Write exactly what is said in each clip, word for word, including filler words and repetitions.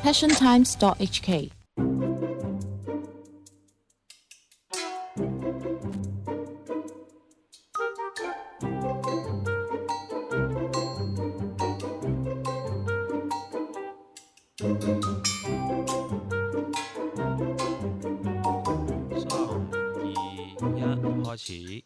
passion times dot h k。 開始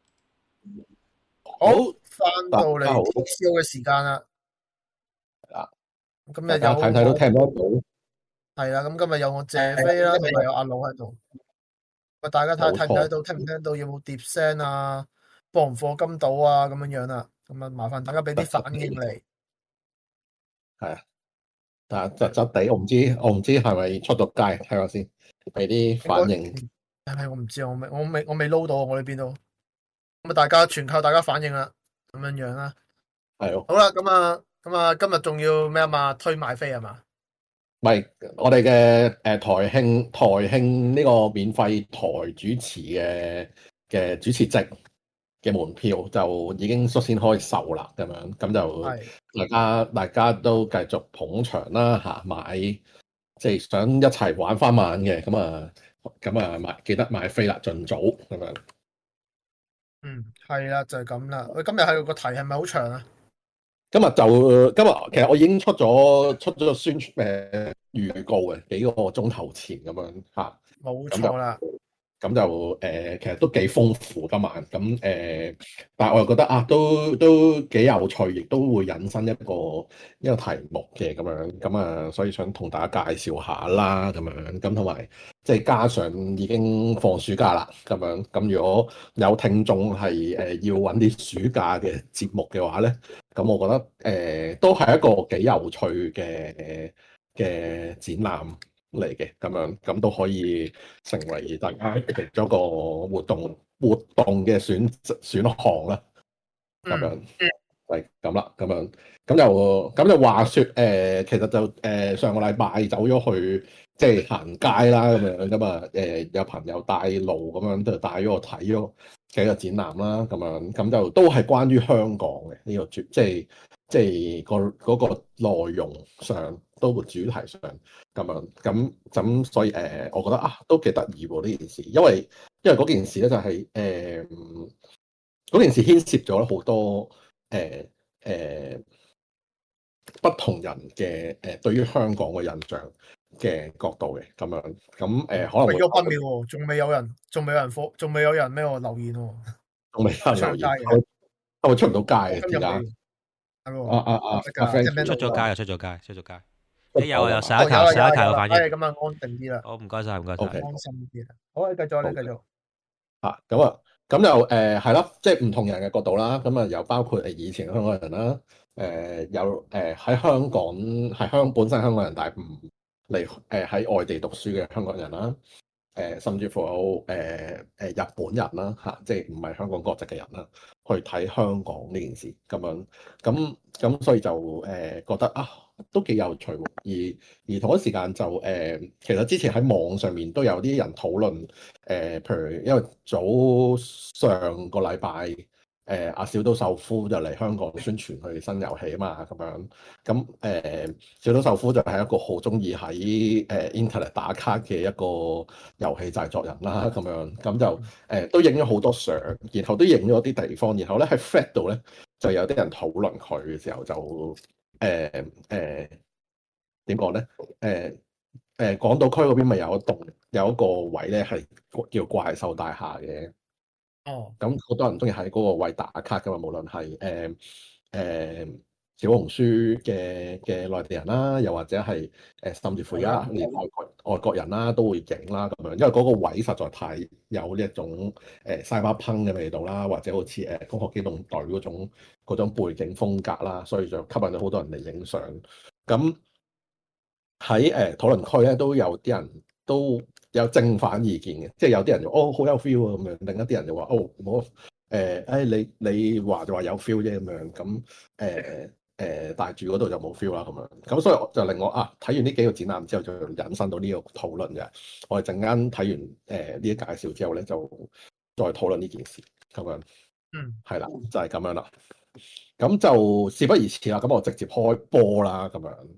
好，翻到嚟 talk show 嘅時間啦。 係啦， 今日有睇睇都聽得到。 係啦，咁今日有我謝飛啦，同埋有阿佬喺度。咁大家睇下睇唔睇到，聽唔聽到，有冇碟聲啊，播唔課金到啊，咁樣樣啦。咁啊，麻煩大家俾啲反應嚟。 係啊，但係窒窒地，我唔知，我唔知係咪出咗街，睇下先，俾啲反應。 係我唔知，我未，我未，我未撈到，我呢邊度。咁啊，大家全靠大家反應啦，咁樣樣啦。 係咯。 好啦，咁啊，咁啊，今日仲要咩啊嘛？推買飛係嘛？ 唔係，我哋嘅誒台慶台慶呢個免費台主持嘅嘅主持席嘅門票就已經率先開售啦，咁樣咁就大家大家都繼續捧場啦嚇，買即係想一齊玩翻晚嘅，咁啊咁啊買記得買飛啦，盡早咁樣。 嗯，係啦，就係咁啦。喂，今日係個題係咪好長啊？ 今日就今日其實我已經出咗出咗個宣傳誒預告嘅幾個鐘頭前咁樣嚇， 冇錯啦。 咁就誒、呃、其實都幾豐富今晚咁誒、呃，但係我又覺得啊，都都幾有趣，亦都會引申一個一個題目嘅咁樣，咁啊，所以想同大家介紹下啦咁樣，咁同埋即係加上已經放暑假啦咁樣，咁如果有聽眾係誒、呃、要揾啲暑假嘅節目嘅話咧，咁我覺得誒、呃、都係一個幾有趣嘅嘅展覽嚟嘅，咁樣咁都可以成為大家其中一個活動活動嘅選選項啦。咁樣係咁啦，咁樣咁就咁就話説誒、呃，其實就誒、呃、上個禮拜走咗去即係行街啦，咁樣咁啊誒有朋友帶路咁樣，就帶咗我睇咗幾個展覽啦，咁樣咁就都係關於香港嘅呢、這個主，即係即係個嗰個內容上。都個主題上咁樣咁咁，所以誒、呃，我覺得啊，都幾得意喎呢件事，因為因為嗰件事咧就係誒嗰件事牽涉咗好多誒誒、呃呃、不同人嘅誒、呃、對於香港嘅印象嘅角度嘅咁樣咁誒、呃，可能為咗不妙喎，仲未有人，仲未有人課，仲未有人咩喎留言喎， 仲未有人留言，係咪出唔到街嘅而家？啊啊啊！阿 friend 出咗街啊！出咗街，出咗街。誒有啊，有上一球，上一球嘅反應。 咁啊，安定啲啦。 好，唔該晒，唔該晒。 安心啲啦。好，你繼續，你繼續。 啊，咁啊，咁就誒係咯，即係唔同人嘅角度啦。咁啊，又包括誒以前嘅香港人啦，誒、呃、有誒喺、呃、香港係香本身香港人，但係唔嚟誒喺外地讀書嘅香港人啦。誒、呃、甚至乎有誒誒、呃呃、日本人啦嚇、啊，即係唔係香港國籍嘅人啦，去睇香港呢件事咁樣，咁咁所以就誒、呃、覺得啊都幾有趣喎，而而同一時間就誒、呃、其實之前喺網上面都有啲人討論誒、呃，譬如因為早上個禮拜。誒阿、呃、小島秀夫就嚟香港宣傳佢新遊戲啊嘛，咁樣咁誒、呃、小島秀夫就係一個好中意喺誒 Internet 打卡嘅一個遊戲製作人啦，咁樣咁就誒、呃、都影咗好多相，然後都影咗啲地方，然後咧喺 Thread 度咧就有啲人討論佢嘅時候就誒誒點講咧誒誒港島區嗰邊咪有一棟有一個位咧係叫怪獸大廈嘅。 哦， 咁好多人中意喺嗰個位打卡噶嘛，無論係誒誒小紅書嘅嘅內地人啦，又或者係誒、呃、甚至乎而家連外國外國人啦都會影啦咁樣，因為嗰個位實在太有呢一種誒 Cyberpunk 嘅味道啦，或者好似誒《攻殼機動隊》嗰種嗰種背景風格啦，所以就吸引咗好多人嚟影相。咁喺誒討論區咧都有啲人都有正反意見嘅，即係有啲人就哦好有 feel 啊咁樣，另一啲人就話哦我誒誒你你話就話有 feel 啫咁樣，咁誒誒但係住嗰度就冇 feel 啦咁樣，咁所以就令我啊睇完呢幾個展覽之後就引申到呢個討論嘅，我哋陣間睇完誒呢啲介紹之後咧就再討論呢件事咁樣， 嗯係啦就係、是、咁樣啦，咁就事不宜遲啦，咁我直接開波啦咁樣。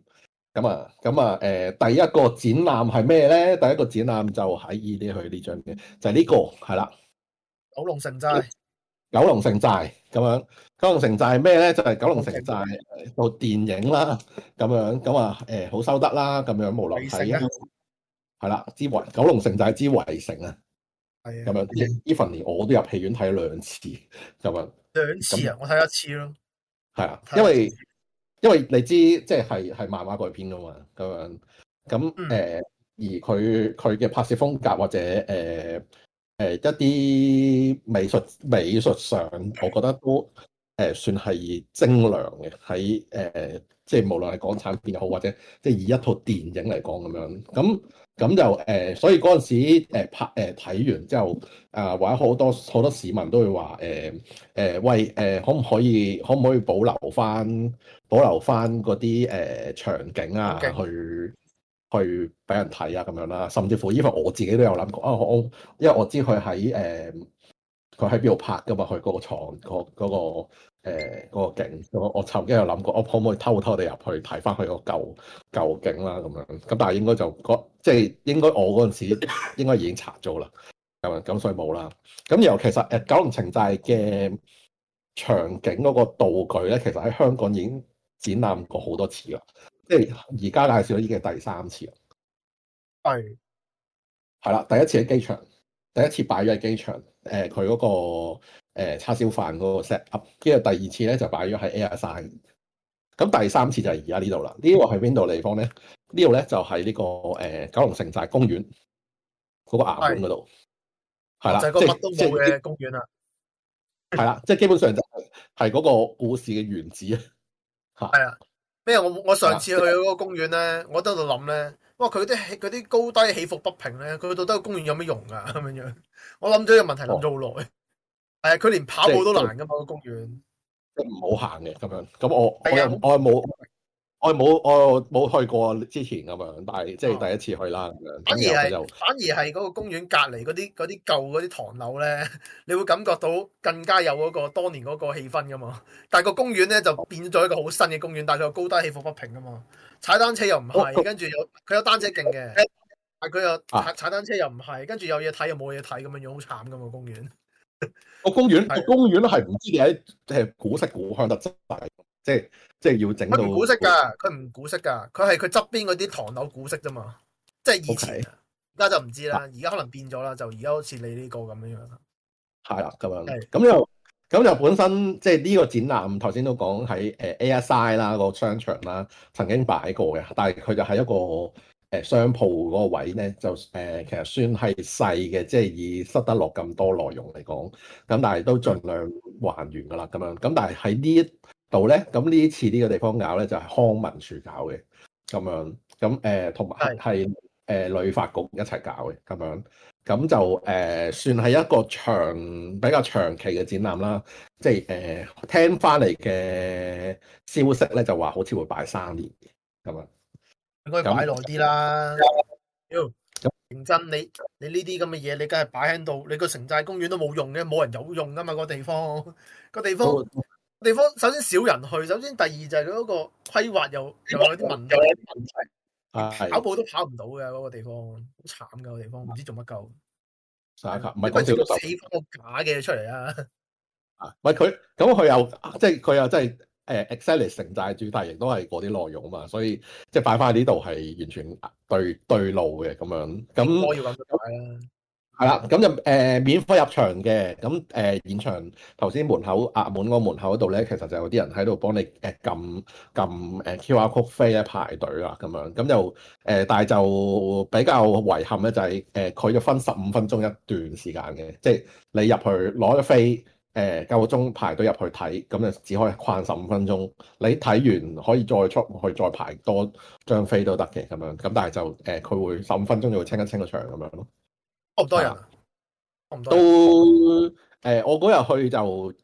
咁啊，咁啊，誒、呃，第一個展覽係咩咧？第一個展覽就喺依啲佢呢張嘅，就係、是、呢、這個係啦， 九龍城寨， 九龍城寨咁樣。九龍城寨係咩咧？就係、是、九龍城寨部電影啦，咁樣咁啊，誒，好、呃、收得啦，咁樣無論係係啦，之圍九龍城寨之圍城啊， 係咁樣 even 連我都入戲院睇咗兩次，咁樣兩次啊，我睇一次咯， 係啊，因為。因為你知即係係係漫畫改編噶嘛，咁樣咁誒、 嗯呃，而佢佢嘅拍攝風格或者誒誒、呃呃、一啲美術美術上，我覺得都誒、呃、算係精良嘅，喺誒、呃、即係無論係港產片又好，或者即係以一套電影嚟講咁樣咁。咁就誒、呃，所以嗰陣時、呃、拍誒睇、呃、完之後，啊、呃、或者好多好多市民都會話誒誒喂誒、呃，可唔可以可唔可以保留翻保留翻嗰啲誒場景啊， 景去去俾人睇啊咁樣啦，甚至乎因為我自己都有諗過啊，我因為我知佢喺誒佢喺邊度拍噶嘛，佢嗰個廠嗰嗰個。誒嗰個景，我我曾經有諗過，我可唔可以偷偷地入去睇翻佢個舊舊景啦咁樣，咁但係應該就即係應該我嗰陣時應該已經拆咗啦，咁咁所以冇啦。咁然後其實誒九龍城寨嘅場景嗰個道具咧，其實喺香港已經展覽過好多次啦，即係而家介紹已經係第三次啦。 係係啦，第一次喺機場，第一次擺咗喺機場，誒佢嗰個。誒叉燒飯嗰個 set up，跟住第二次咧就擺咗喺 Airside，咁第三次就係而家呢度啦。呢個係邊度地方咧？呢度咧就係、是、呢、這個誒、呃、九龍城寨公園嗰、那個衙門嗰度，係啦， 就係個乜都冇嘅公園啦。 係啦，即係基本上就係嗰個故事嘅原子啊。 係啊，咩？我我上次去嗰個公園咧，我都喺度諗咧，哇！佢啲嗰啲高低起伏不平咧，佢到底個公園有咩用啊？咁樣樣，我諗咗呢個問題諗咗好耐。哦係啊，佢連跑步都難噶嘛，個公園， 即係唔好行嘅咁樣。咁我我又我冇我冇我冇去過之前咁樣，但係即係第一次去啦咁樣。 反而係反而係嗰個公園隔離嗰啲嗰啲舊嗰啲唐樓咧，你會感覺到更加有嗰個當年嗰個氣氛噶嘛。但係個公園咧就變咗一個好新嘅公園，但係佢又高低起伏不平噶嘛。踩單車又唔係，跟住有佢有單車徑嘅，但係佢又踩踩單車又唔係，跟住有嘢睇又冇嘢睇咁樣樣，好慘噶嘛公園。 個公園個公園係唔知點解即係古色古香得滯，即係即係要整到。佢唔古色㗎，佢唔古色㗎，佢係佢側邊嗰啲唐樓古色啫嘛，即係以前。而家 Okay. 就唔知啦，而家可能變咗啦，就而家好似你呢個咁樣樣啦。係啦，咁樣。咁又咁就本身即係呢個展覽，頭先都講喺誒 Airside 啦個商場啦，曾經擺過嘅，但係佢就係一個。誒商鋪嗰個位咧，就誒、呃、其實算係細嘅，即係以塞得落咁多內容嚟講，咁但係都盡量還原噶啦，咁樣。咁但係喺呢一度咧，咁呢次呢個地方搞咧就係、是、康文署搞嘅，咁樣。咁誒同埋係誒旅發局一齊搞嘅，咁樣。咁就誒、呃、算係一個長比較長期嘅展覽啦，即係誒、呃、聽翻嚟嘅消息咧，就話好似會擺三年嘅，咁樣。 應該擺耐啲啦。妖，認真你你呢啲咁嘅嘢，你梗係擺喺度。你個城寨公園都冇用嘅，冇人有用噶嘛個地方。個地方地方首先少人去，首先第二就係佢嗰個規劃又又有啲問題。跑步都跑唔到嘅嗰個地方，好慘噶個地方，唔知做乜鳩。 唔係講笑都四方個假嘅出嚟啊！ 啊，唔係佢咁佢又即係佢又真係。誒 exactly 城寨主題亦都係嗰啲內容啊嘛，所以即係擺翻喺呢度係完全對對路嘅咁樣。咁我要咁樣擺啦。係啦，咁就誒、呃、免費入場嘅。咁誒、呃、現場頭先門口壓滿嗰個門口嗰度咧，其實就有啲人喺度幫你誒撳撳誒 Q R code 飛咧排隊啦咁樣。咁就誒、呃，但係就比較遺憾咧，就係誒佢就分十五分鐘一段時間嘅，即係你入去攞咗飛。誒夠個鐘排隊入去睇，咁就只可以逛十五分鐘。你睇完可以再出去再排多張飛都得嘅咁樣。咁但係就誒佢、呃、會十五分鐘就會清一清個場咁樣咯。 多唔多人啊？ 都誒、呃，我嗰日去就誒、呃、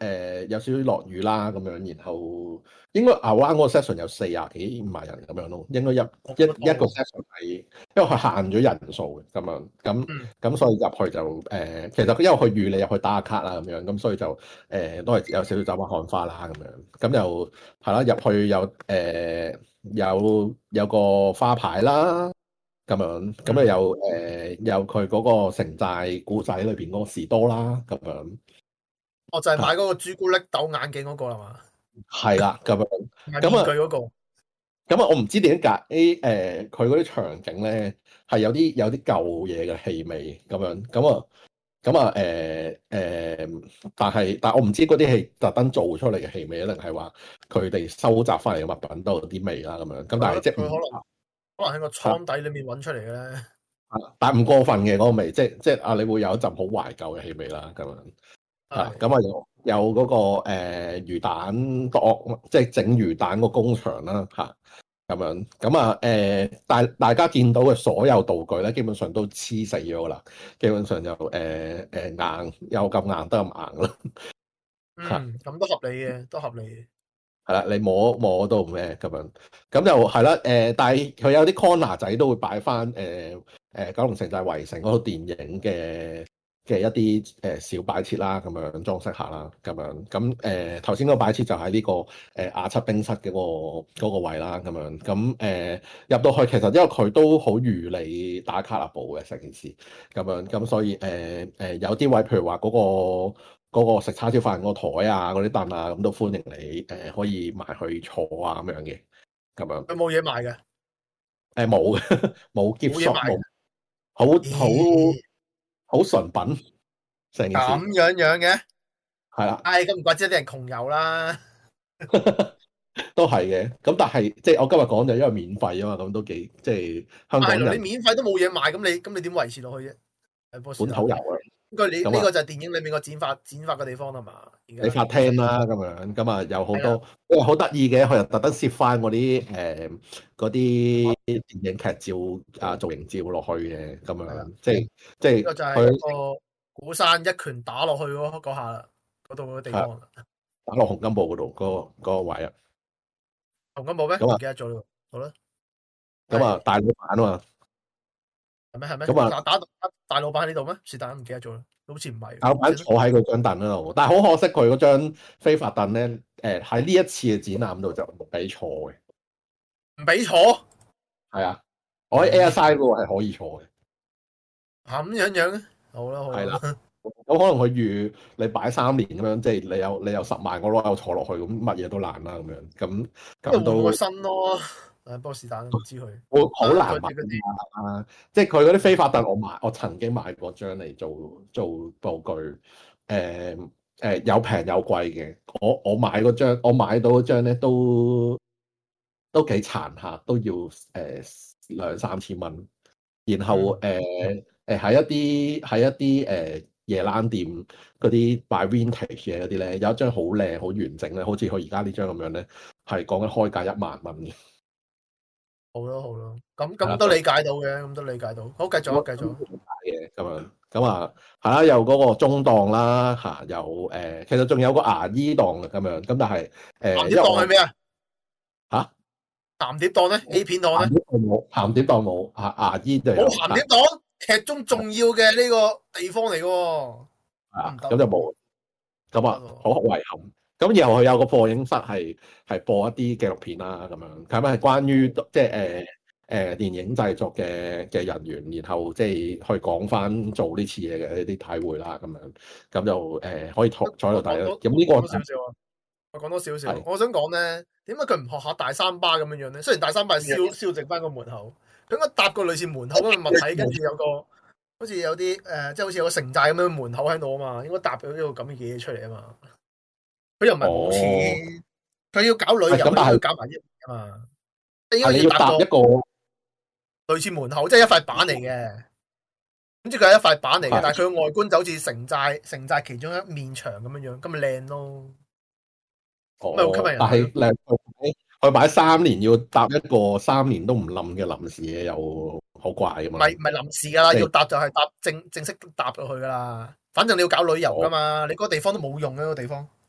誒有少少落雨啦咁樣，然後應該牛灣嗰個 session 有四廿幾五萬人咁樣咯，應該一一一個 session 係因為佢限咗人數嘅咁樣，咁咁、嗯、所以入去就誒、呃，其實因為佢預你入去打卡啦咁樣，咁所以就誒、呃、都係有少少走馬看花啦咁樣，咁又係啦，入去有誒、呃、有有個花牌啦。咁樣，咁啊有誒有佢嗰個城寨故仔裏邊嗰個士多啦，咁樣。 我就係買嗰個朱古力豆眼鏡嗰個啦嘛。 係啦，咁樣。 咁啊，嗰個。 咁啊，我唔知點解誒佢嗰啲場景咧係有啲有啲舊嘢嘅氣味咁樣，咁啊咁啊誒誒，但係但係我唔知嗰啲係特登做出嚟嘅氣味，定係話佢哋收集翻嚟嘅物品都有啲味啦咁樣。咁但係即係唔。 可能喺個倉底裏面揾出嚟嘅咧， 但係唔過分嘅嗰個味，即係即係啊！你會有一陣好懷舊嘅氣味啦，咁樣啊，咁啊有有嗰、嗰個誒、呃、魚蛋檔，即係整魚蛋個工場啦，嚇、啊、咁樣咁啊誒，大、呃、大家見到嘅所有道具咧，基本上都黐死咗啦，基本上就誒誒、呃呃、硬，有咁硬得咁硬咯。 嗯，咁都合理嘅，都合理嘅。 係啦，你摸摸到咩咁樣，咁就係啦。誒、呃，但係佢有啲 corner 仔都會擺翻誒誒九龍城寨圍城嗰套電影嘅嘅一啲誒、呃、小擺設啦，咁樣裝飾下啦，咁樣咁誒頭先嗰個擺設就喺呢、這個誒亞七冰室嘅、那個那個位啦，咁樣咁誒入到去其實因為佢都好如你打卡立步嘅成件事，咁樣咁所以誒誒、呃、有啲位譬如話嗰、那個。嗰個食叉燒飯個台啊，嗰啲凳啊，咁都歡迎你誒、呃，可以埋去坐啊咁樣嘅，咁樣。 佢冇嘢賣嘅？ 誒冇嘅，冇 gift shop，冇，好好好純品成件事。 咁樣樣嘅？ 係啦。 唉，咁唔怪之啲人窮遊啦。 都係嘅，咁但係即係我今日講就因為免費啊嘛，咁都幾即係香港人。 你免費都冇嘢賣，咁你咁你點維持落去啫？ 本土遊啊！ 應該你呢個就係電影裏面個剪髮剪髮嘅地方啦嘛。 你發廳啦咁樣，咁啊有好多，因為好得意嘅，佢又特登攝翻嗰啲誒嗰啲電影劇照啊造型照落去嘅，咁樣即係即係。呢個就係個古山一拳打落去嗰嗰下啦，嗰度嗰個地方。 打落洪金寶嗰度，嗰個嗰個位啊。 洪金寶咩？唔記得咗咯。好啦。 咁啊，大老闆啊嘛。 係咩係咩？ 咁啊， 打打大老闆喺呢度咩？是但唔記得咗啦，好似唔係。 大老闆坐喺佢張凳嗰度，但係好可惜佢嗰張非法凳咧，誒喺呢一次嘅展覽度就唔俾坐嘅。 唔俾坐？ 係啊，我喺 Airside 嗰個係可以坐嘅。 咁樣樣咧？好啦好啦。係啦。 咁可能佢預你擺三年咁樣，即係你有你有十萬個囉柚坐落去，咁乜嘢都難啦咁樣。咁咁都換個身咯。誒，波士蛋都唔知佢， 我好難買啊！即係佢嗰啲非法凳，我買，我曾經買過張嚟做做道具，誒、呃、誒、呃、有平有貴嘅。我我買嗰張，我買到嗰張咧都都幾殘下，都要誒、呃、兩三千蚊。然後誒誒喺一啲喺一啲誒、呃、夜冷店嗰啲擺 vintage 嘅嗰啲咧，有一張好靚好完整咧，好似佢而家呢張咁樣咧，係講緊開價一萬蚊嘅。 好咯好咯，咁咁都理解到嘅，咁都理解到。好，繼續繼續。 嘅咁樣，咁啊係啦，有嗰個中檔啦嚇，有誒、呃，其實仲有個牙醫檔嘅咁樣，咁但係誒， 鹹碟檔係咩啊？ 嚇， 鹹碟檔咧 ，A 片檔咧？ 冇鹹碟檔冇，牙牙醫就有。 冇鹹碟檔，劇中重要嘅呢個地方嚟嘅喎。 啊，咁就冇，咁啊好遺憾。咁然後佢有個播映室係係播一啲紀錄片啦，咁樣係咪係關於即係誒誒電影製作嘅嘅人員，然後即係去講翻做呢次嘢嘅一啲體會啦，咁樣咁就誒、呃、可以坐坐喺度睇啦。咁呢、這個少少啊，我講多少少。我想講咧，點解佢唔學下大三巴咁樣樣咧？雖然大三巴係燒燒直翻個門口，佢應該搭個類似門口咁嘅物體，跟住有個好似有啲誒、呃，即係好似有個城寨咁樣門口喺度啊嘛，應該搭咗呢個咁嘅嘢出嚟啊嘛。佢又唔係冇錢，佢、哦、要搞旅遊，佢要搞埋啲啊嘛。應該要搭一個類似門口，即係一塊板嚟嘅。咁即係佢係一塊板嚟嘅，但係佢嘅外觀就好似城寨，城寨其中一面牆咁樣樣，咁咪靚咯。咁咪好吸引人。 但係靚，佢買三年要搭一個三年都唔冧嘅臨時嘢，又好怪噶嘛。 唔係唔係臨時噶啦，要搭就係搭正正式搭落去噶啦。反正你要搞旅遊噶嘛，哦、你嗰個地方都冇用嘅嗰、嗰個地方。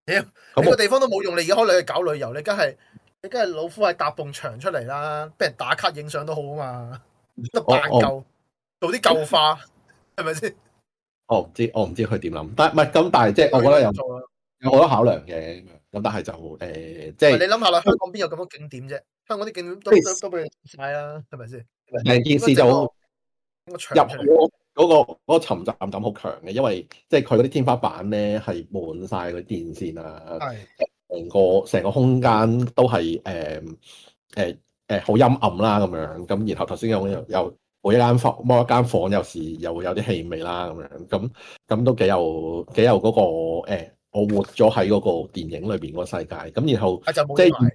屌，你個地方都冇用，你而家開你去搞旅遊，你梗係你梗係老夫係搭埲牆出嚟啦，俾人打卡影相都好啊嘛，都扮舊，做啲舊化，係咪先？ 我唔知，我唔知佢點諗，但係唔係咁，但係即係我覺得有有好多考量嘅，咁但係就誒、呃、即係你諗下啦，香港邊有咁多景點啫？香港啲景點都都都俾你晒啦，係咪先？ 成件事就入嗰、嗰個嗰、嗰個沉浸感好強嘅，因為即係佢嗰啲天花板咧係滿晒嗰啲電線啊，成個成個空間都係誒誒誒好陰暗啦咁樣，咁然後頭先有有。有每一間房，每一間房有時又會有啲氣味啦，咁樣咁咁都幾有幾有嗰、嗰個、欸、我活咗喺嗰個電影裏邊嗰個世界。咁然後即係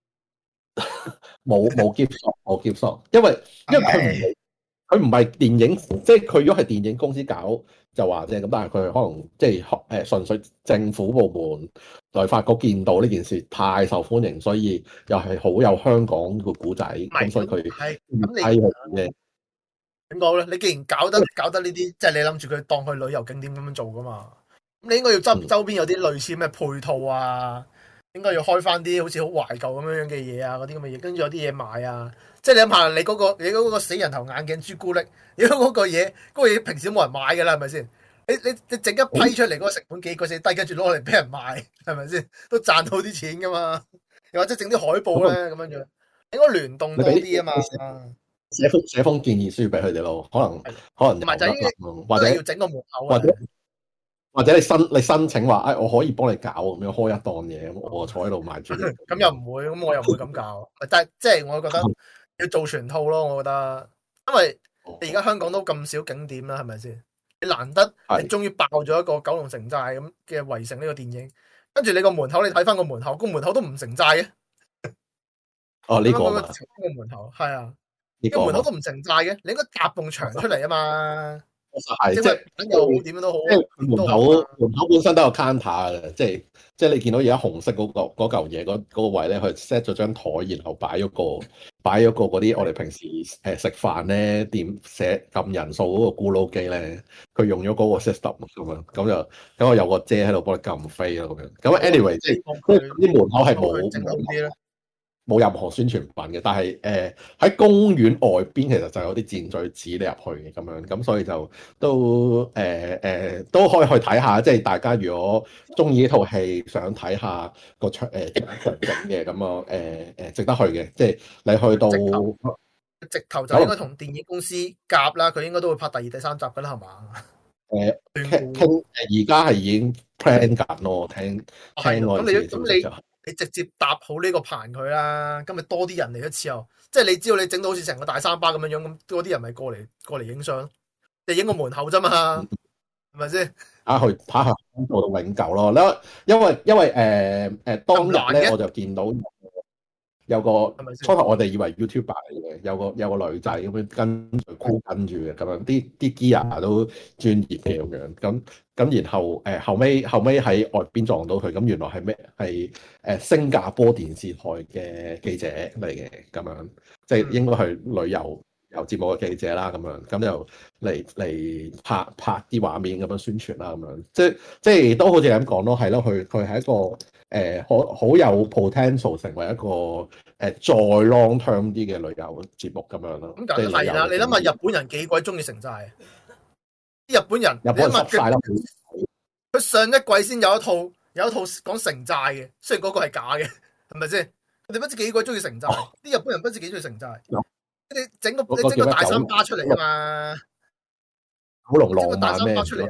冇冇 gift shop 冇 gift shop，因為因為佢唔佢唔係電影，即係佢如果係電影公司搞就話啫。咁但係佢可能即係誒純粹政府部門來發覺見到呢件事太受歡迎，所以又係好有香港個古仔，咁所以佢係咁你嘅。點講咧？你既然搞得搞得呢啲，即係你諗住佢當去旅遊景點咁樣做噶嘛？咁你應該要周周邊有啲類似咩配套啊？應該要開翻啲好似好懷舊咁樣樣嘅嘢啊，嗰啲咁嘅嘢，跟住有啲嘢賣啊。即係你諗下，你嗰個你嗰個死人頭眼鏡朱古力，如果嗰個嘢嗰個嘢平時冇人買噶啦，係咪先？你你你整一批出嚟，嗰個成本幾個四低，跟住攞嚟俾人賣，係咪先？都賺到啲錢噶嘛？又或者整啲海報咧咁樣樣，應該聯動多啲啊嘛。 寫封寫封建議書俾佢哋咯，可能可能唔係就係或者要整個門口， 或者或者你申你申請話，誒、哎、我可以幫你搞咁樣開一檔嘢，咁我坐喺度賣住。 咁又唔會，咁我又唔會咁搞。但係即係我覺得要做全套咯，我覺得，因為你而家香港都咁少景點啦，係咪先？你難得你終於爆咗一個九龍城寨咁嘅圍城呢個電影，跟住你個門口你睇翻個門口，個門口都唔城寨嘅。 哦，呢、這個嘛， 個門口係啊。呢個門口都唔城寨嘅，你應該搭埲牆出嚟啊嘛。 係即係又好點樣都好。 門口門口本身都有 counter 嘅，即係即係你見到而家紅色嗰、嗰個嗰嚿嘢嗰嗰個位咧，佢 set 咗張台，然後擺咗個擺咗個嗰啲我哋平時誒食飯咧點寫撳人數嗰個咕嚕機咧，佢用咗嗰個 system 咁樣，咁就咁我有個遮喺度幫你撳飛咯咁樣。咁 anyway 即係啲門口係冇。冇任何宣傳品嘅，但係誒喺公園外邊其實就有啲箭嘴指你入去嘅咁樣，咁所以就都誒誒、呃呃、都可以去睇下，即係大家如果中意呢套戲，想睇下個場誒場景嘅咁啊誒誒值得去嘅，即係你去到直頭， 直頭就應該同電影公司夾啦，佢應該都會拍第二、第三集㗎啦，係嘛？ 誒傾傾而家係已經 plan 緊咯，聽聽我哋咁你咁你。 你直接搭好呢個棚佢啦，咁咪多啲人嚟一次又，即係你知道你整到好似成個大三巴咁樣樣，咁多啲人咪過嚟過嚟影相，你影個門口啫嘛，係咪先？啊， 去拍下做到永久咯，因為因為誒誒、呃呃、當日咧我就見到有個初頭我哋以為 YouTuber 嚟嘅，有個有個女仔咁樣跟住箍跟住嘅咁樣，啲啲 gear 都專業嘅咁樣，咁咁然後誒、呃、後尾後尾喺外邊撞到佢，咁原來係咩？係誒新加坡電視台嘅記者嚟嘅咁樣，即係應該係旅遊遊節目嘅記者啦咁樣，咁就嚟嚟拍拍啲畫面咁樣宣傳啦咁樣，即係即係都好似咁講咯，係咯，佢佢係一個。誒好好有 potential 成為一個誒、呃、再 long term 啲嘅旅遊節目咁樣咯。 咁梗係啦，你諗下日本人幾鬼中意城寨？啲日本人， 日本人濕晒啦。 佢上一季先有一套有一套講城寨嘅，雖然嗰個係假嘅，係咪先？佢哋不知幾鬼中意城寨，啲、哦、日本人不知幾中意城寨。你整個你整個大三巴出嚟啊嘛！ 九龍浪漫咩？ 嚇！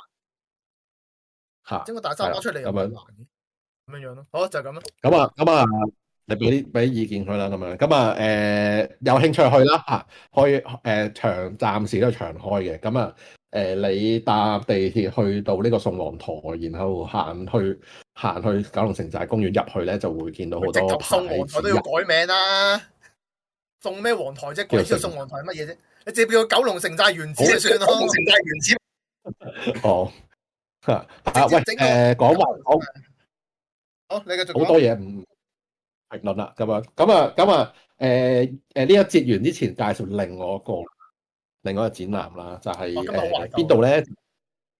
整個大三巴出嚟又唔難嘅。咁樣樣咯，好就係咁咯。 咁啊，咁啊，你俾啲俾啲意見佢啦，咁樣。咁啊，誒、呃，有興趣去啦吓，可以誒長暫時都係長開嘅。咁啊，誒、呃，你搭地鐵去到呢個宋皇臺，然後行去行去九龍城寨公園入去咧，就會見到好多牌子。 宋皇臺都要改名啦，宋咩皇台啫？鬼知道宋皇臺係乜嘢啫？你直接叫九龍城寨原址就算咯。九龍城寨原址。 哦。啊，喂，誒，講埋講。 好，你繼續。 好多嘢唔評論啦，咁樣，咁啊，咁啊，誒誒呢一節完之前介紹另外一個另外一個展覽啦，就係誒邊度咧？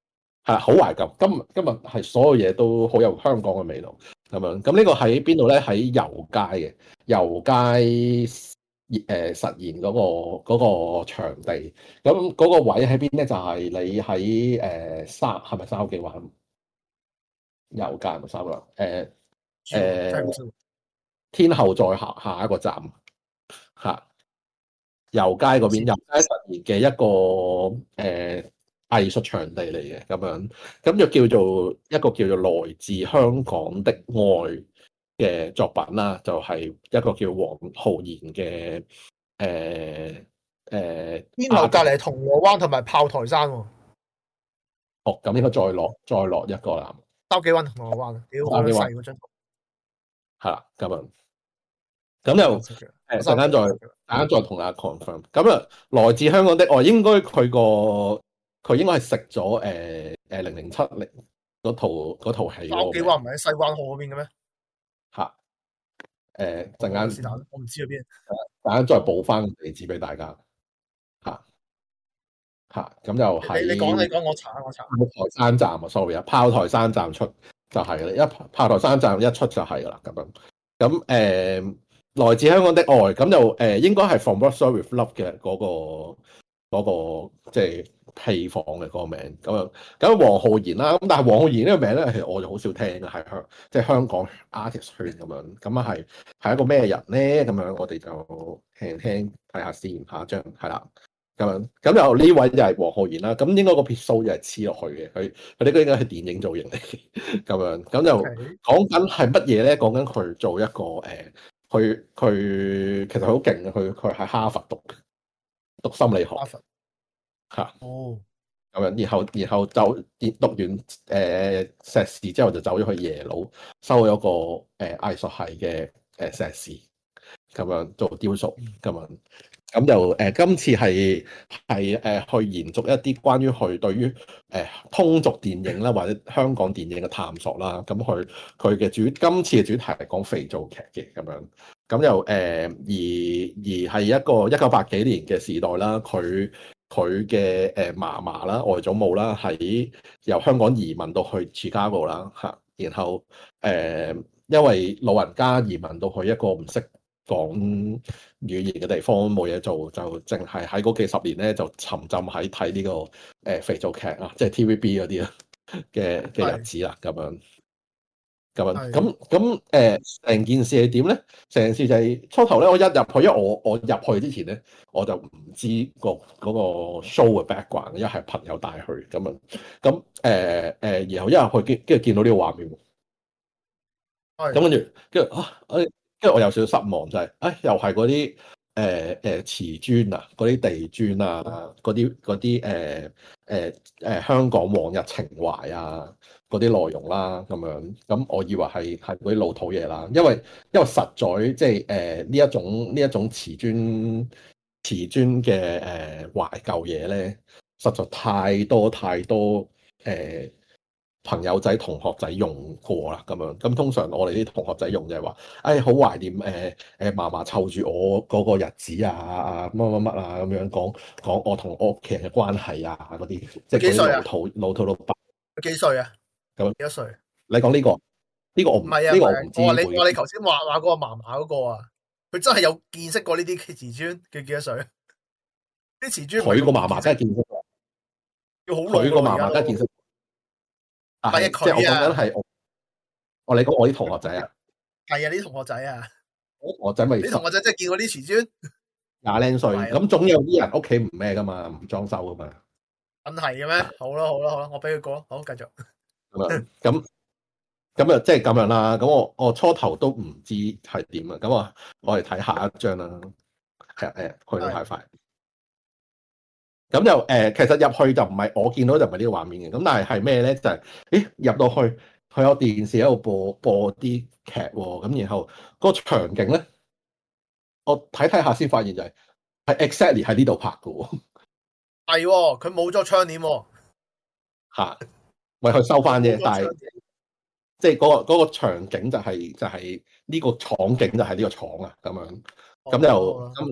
係好懷舊。今日今日係所有嘢都好有香港嘅味道咁樣。咁呢個喺邊度咧？喺油街嘅油街。誒、呃、實現嗰、那個嗰、那個場地，咁嗰個位喺邊咧？就係、是、你喺誒沙係咪筲箕灣？油街咪沙灣？誒、呃、誒、呃、天后再下下一個站嚇，油街嗰邊油街實現嘅一個誒、呃、藝術場地嚟嘅咁樣，咁就叫做一個叫做來自香港的愛嘅作品啦，就係、是、一個叫黃浩然嘅誒誒。 天后隔離係銅鑼灣同埋炮台山喎。 哦，咁應該再落再落一個啦。 筲箕灣銅鑼灣啊，屌好細嗰張圖。係啦，咁樣，咁就誒陣間再陣間再同大家 confirm。咁啊，來自香港的愛應該佢個佢應該係食咗誒誒零零七零嗰套嗰套戲。 筲箕灣唔係喺西灣河嗰邊嘅咩？ 嚇！誒陣間我唔知喺邊。 陣間再補翻個地址俾大家。嚇嚇，咁就係你講你講，我查我查。 炮台山站啊 ，sorry 啊，炮台山站出就係啦，一炮台山站一出就係噶啦，咁樣。咁誒、呃，來自香港的愛，咁就誒、呃、應該係 From Russia With Love 嘅嗰、那個嗰、那個即係戲房嘅嗰個名咁樣。咁黃浩然啦，咁但係黃浩然呢個名咧，其實我就好少聽嘅，係香即係香港 artist 圈咁樣。咁啊係係一個咩人咧？咁樣我哋就聽聽睇下先，下一張係啦。咁樣咁又呢位就係黃浩然啦。咁應該個撇須就係黐落去嘅。佢佢呢個應該係電影造型嚟。咁樣咁就講緊係乜嘢咧？講緊佢做一個誒，佢佢其實好勁嘅。佢佢喺哈佛讀讀心理學。哈佛嚇哦，咁樣然後然後就讀完誒碩士之後就走咗去耶魯收咗個誒、呃、藝術系嘅誒碩士，咁樣做雕塑咁樣。咁就誒、呃，今次係係誒去延續一啲關於佢對於誒、呃、通俗電影啦，或者香港電影嘅探索啦。咁佢佢嘅主今次嘅主題係講肥皂劇嘅咁樣。咁又誒而而係一個一九八幾年嘅時代啦。佢佢嘅誒嫲嫲啦、外祖母啦，喺由香港移民到去芝加哥啦嚇。然後誒、呃，因為老人家移民到去一個唔識講語言嘅地方，冇嘢做，就淨係喺嗰幾十年咧，就沉浸喺睇呢個誒、呃、肥皂劇啊，即係 T V B 嗰啲啊嘅嘅日子啦，咁樣咁樣咁咁誒，成件事係點咧？成件事就係、是、初頭咧，我一入去，因為我我入去之前咧，我就唔知、個嗰、個 show 嘅 background，一係朋友帶去咁樣，咁誒誒，然後一入去，跟跟住見到呢個畫面，咁跟住跟住啊，我。因為我有少少失望，就係、是，誒、哎，又係嗰啲誒誒瓷磚啊，嗰啲地磚啊，嗰啲嗰啲誒誒誒香港往日情懷啊，嗰啲內容啦，咁樣，咁我以為係係嗰啲老土嘢啦，因為因為實在即係誒呢一種呢一種瓷磚瓷磚嘅誒懷舊嘢咧，實在太多太多誒。呃朋友仔、同學仔用過啦，咁樣咁通常我哋啲同學仔用就係話，誒好懷念誒誒嫲嫲湊住我嗰個日子啊，乜乜乜啊咁樣講講我同我屋企人嘅關係啊嗰啲，即係嗰啲老土老土老伯。 幾歲啊？咁幾多歲？ 你講呢個呢個我唔係啊，呢個我唔知。我話你我你頭先話話嗰個嫲嫲嗰個啊，佢真係有見識過呢啲瓷磚，佢幾多歲？啲瓷磚佢個嫲嫲真係見識過，要好耐。佢個嫲嫲真係見識。係啊，即係我講緊係我，我你講我啲同學仔啊，係啊，啲同學仔啊，我仔咪啲同學仔真係見過啲瓷磚，廿零歲，咁總有啲人屋企唔咩噶嘛，唔裝修噶嘛，真係嘅咩？好啦好啦好啦，我俾佢過，好繼續。咁啊，咁咁啊，即係咁樣啦。咁我我初頭都唔知係點啊。咁啊，我嚟睇下一張啦。係誒，去到太快。咁就誒、呃，其實入去就唔係我見到就唔係呢個畫面嘅，咁但係係咩咧？就係、是，咦入到去，佢有電視喺度播播啲劇喎，咁然後個場景咧，我睇睇下先發現就係、是，係 exactly 喺呢度拍嘅喎。係喎，佢冇咗窗簾喎。嚇，為佢收翻啫，但係即係嗰個嗰、那個場景就係、是、就係、是、呢個廠景就係呢個廠啊，咁樣，咁就咁。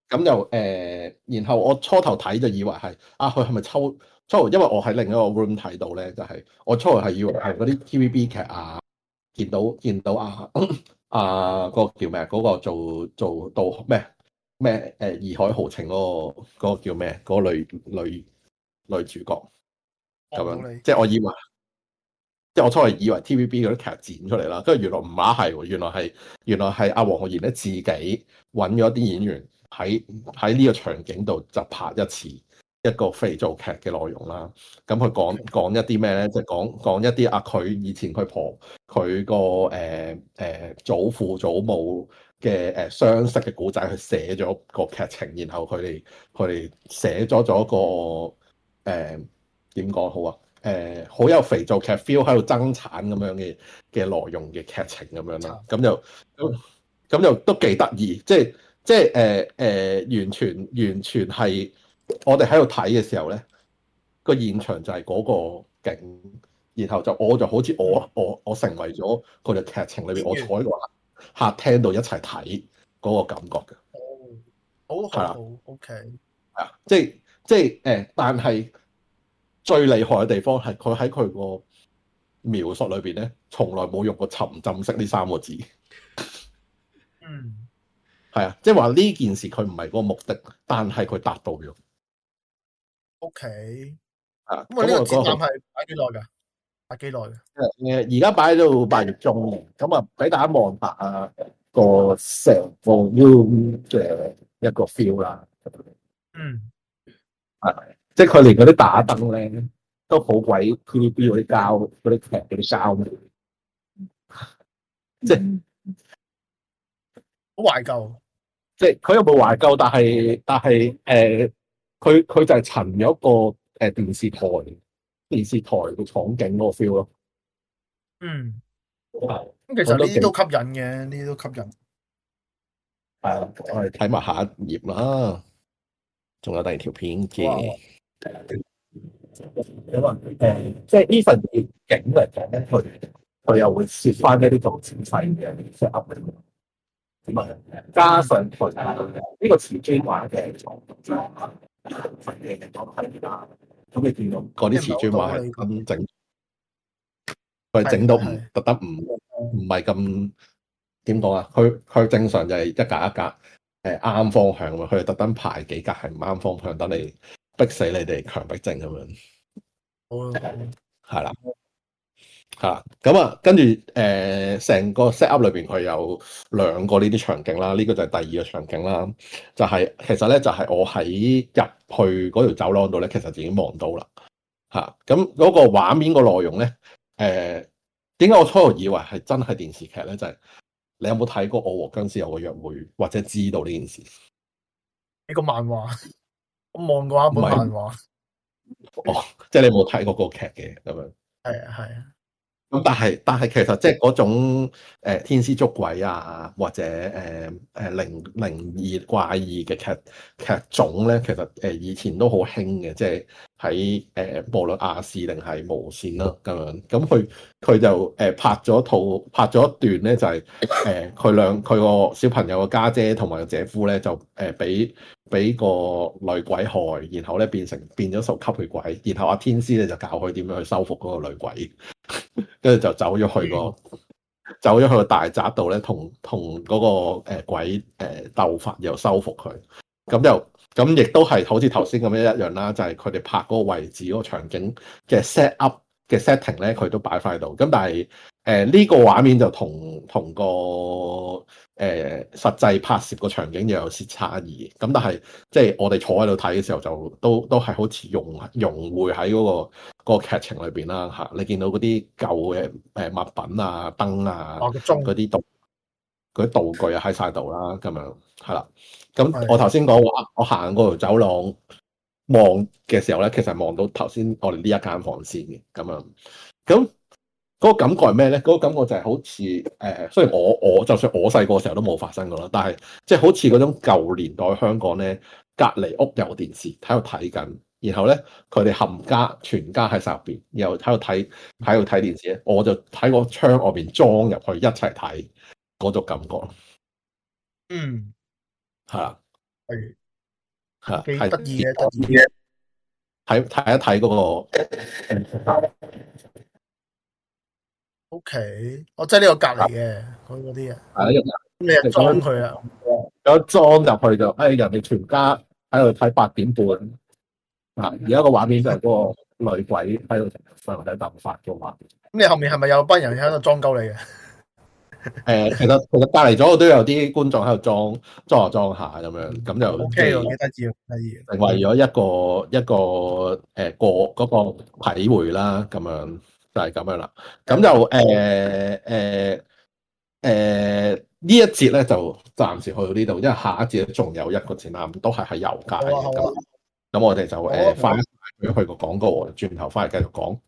咁就誒，然後我初頭睇就以為係啊，佢係咪抽初頭？因為我喺另一個 room 睇到咧，就係、是、我初頭係以為係嗰啲 T V B 劇啊，見到見到啊啊嗰、那個叫咩？嗰、那個做做到咩咩誒義海豪情嗰、那個那個叫咩？嗰、那個女女女主角咁樣，即係我以為。即係我初係以為 T V B 嗰啲劇剪出嚟啦，跟住原來唔係係喎，原來係原來係阿黃浩然咧自己揾咗啲演員喺喺呢個場景度就拍一次一個肥皂劇嘅內容啦。咁佢講講一啲咩咧？即係講講一啲啊，佢以前佢婆佢個誒誒祖父祖母嘅誒相識嘅古仔，佢寫咗個劇情，然後佢哋佢哋寫咗咗個誒點講好啊？誒好、呃、有肥皂劇 feel 喺度爭產咁樣嘅嘅內容嘅劇情咁樣啦，咁就咁咁就都幾得意，即係即係誒誒完全完全係我哋喺度睇嘅時候咧，個現場就係嗰個景，然後就我就好似我我我成為咗佢哋劇情裏邊，我坐喺個客廳度一齊睇嗰個感覺嘅。 哦，好好好，OK。 係啊，即係即係誒，但係。最厲害嘅地方係佢喺佢個描述裏邊咧，從來冇用過沉浸式呢三個字。 嗯， 係啊，即係話呢件事佢唔係嗰個目的，但係佢達到咗。 O K。 啊， 咁啊呢個展覽係擺幾耐㗎？擺幾耐嘅？ 誒而家擺到八月中，咁啊俾大家望下啊個成個 room 嘅一個 feel 啦。 嗯， 係。即係佢連嗰啲打燈咧，都好鬼 T V B 嗰啲膠嗰啲劇嗰啲膠味，即係好懷舊。 即係佢有冇懷舊？但係但係誒，佢、呃、佢就係陳咗個誒、呃、電視台電視台嘅場景嗰個 feel 咯。 嗯， 咁其實呢啲都吸引嘅，呢啲都吸引。 係啊，我哋睇埋下一頁啦，仲有第二條片嘅。因為誒，即係呢份景嚟講咧，佢佢又會攝翻一啲咁仔細嘅 set up 嘅，咁啊，加上佢呢個瓷磚畫嘅創作，份嘅講係啦，咁你見到嗰啲瓷磚畫係咁整，佢整到唔特登唔唔係咁點講啊？佢佢正常就係一格一格誒啱方向啊，佢係特登排幾格係唔啱方向，等你。逼死你哋強迫症咁樣，係啦，係啦，咁啊，跟住誒，成、呃、個 set up 裏邊佢有兩個呢啲場景啦，呢、這個就係第二個場景啦，就係、是、其實咧就係、是、我喺入去嗰條走廊度咧，其實已經望到啦，嚇、啊，咁嗰個畫面個內容咧，誒點解我初頭以為係真係電視劇咧？就係、是、你有冇睇過《我和僵屍有個約會》或者知道呢件事？ 呢個漫畫。我望過一本漫畫， 哦，即係你冇睇過個劇嘅咁樣。 係啊，係啊。 咁但係但係其實即係嗰種、呃、天師捉鬼啊，或者誒誒、呃、靈靈異怪異嘅劇劇種咧，其實誒、呃、以前都好興嘅，即係喺誒無論亞視定係無線啦咁樣。咁佢佢就誒、呃、拍咗套拍咗一段咧，就係誒佢兩佢個小朋友嘅家姐同埋個姐夫咧，就誒俾俾個女鬼害，然後咧變成變咗受吸血鬼，然後阿天師咧就教佢點樣去收復嗰個女鬼。跟住就走咗去個，嗯、走咗去個大宅度咧，同同嗰個誒鬼誒鬥法，又收復佢。咁又咁亦都係好似頭先咁樣一樣啦，就係佢哋拍嗰個位置嗰個場景嘅 set up 嘅 setting 咧，佢都擺翻喺度。咁但係誒呢個畫面就同同個誒、呃、實際拍攝個場景又有些差異。咁但係即係我哋坐喺度睇嘅時候就，就都都係好似融融匯喺嗰個。個劇情裏邊啦嚇，你見到嗰啲舊嘅誒物品啊、燈啊、嗰啲道嗰啲道具啊喺晒度啦，咁樣係啦。咁我頭先講話，我行過條走廊望嘅時候咧，其實望到頭先我哋呢一間房先嘅咁樣。咁嗰個感覺係咩咧？嗰個感覺就係好似誒，雖然我我就算我細個時候都冇發生過啦，但係即係好似嗰種舊年代香港咧，隔離屋有電視喺度睇緊。然後咧，佢哋冚家全家喺晒入邊，然後喺度睇喺度睇電視咧，我就喺個窗外邊裝入去一齊睇嗰種感覺。 嗯， 係啦。 係係幾係得意嘅，得意嘅。 睇睇一睇嗰個 O K，我即係呢個隔離嘅佢嗰啲啊， 係一個咁你就裝佢啊？ 有裝入去就，哎人哋全家喺度睇八點半啊！而家個畫面就係嗰個女鬼喺度上底揼發嘅畫面。 咁你後面係咪有班人喺度裝鳩你嘅？ 誒，其實其實隔離咗都有啲觀眾喺度裝裝下裝下咁樣，咁就 O K 喎，幾得意，得意。 成為咗一個一個誒過嗰個體會啦，咁樣就係咁樣啦。咁就誒誒誒呢一節咧就暫時去到呢度，因為下一節仲有一個展覽，都係喺油街嘅。咁咁我哋就誒翻去個廣告，轉頭翻嚟繼續講。